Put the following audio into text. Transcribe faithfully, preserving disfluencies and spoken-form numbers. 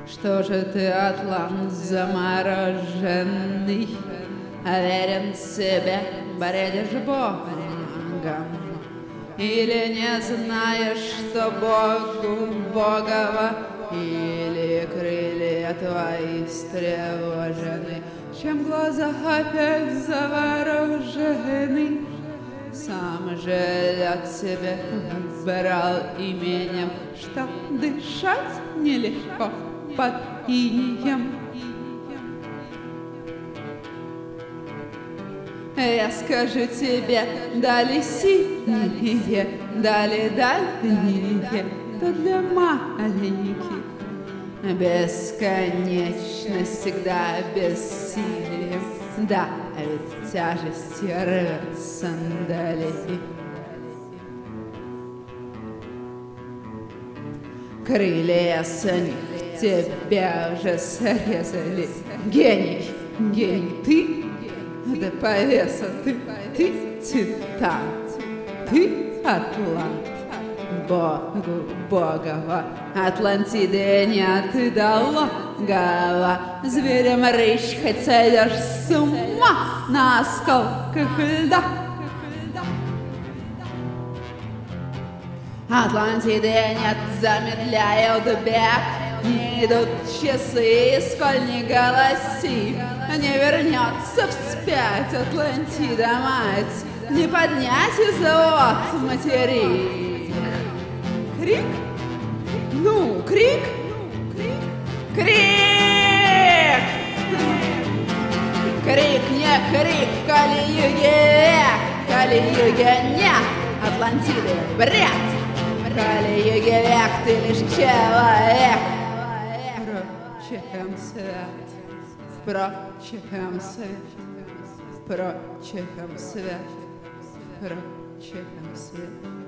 Что же ты, атлант замороженный, верен себе, бредишь Богом? Или не знаешь, что Богу Богова, или крылья твои встревожены, чем глаза опять заворожены? Сам живет себе, брал именем, что дышать нелегко под инеем. Я скажу тебе, дали синие, дали дальние, то для маленьких. Бесконечность всегда бессилием, да, ведь тяжестью рвет сандалии. Крылья с них тебя уже срезали. Гений, гений, ты? Да повеса ты, ты титан, ты атлант. Богу Богова, Атлантиды нет и долгого. Зверем рыщ, хоть сойдешь с ума на осколках льда. Атлантиды нет, замедляют бег, не идут часы, сколь не голоси. Не вернется вспять Атлантида мать, не поднять из вод материк. Крик? Ну, крик? Крик! Крик, не крик, в Кали-юге, Кали-юге нет, Атлантиды бред. В Кали-юге век, ты лишь человек. Впрочем, свет, впрочем, свет, впрочем, свет, впрочем, свет.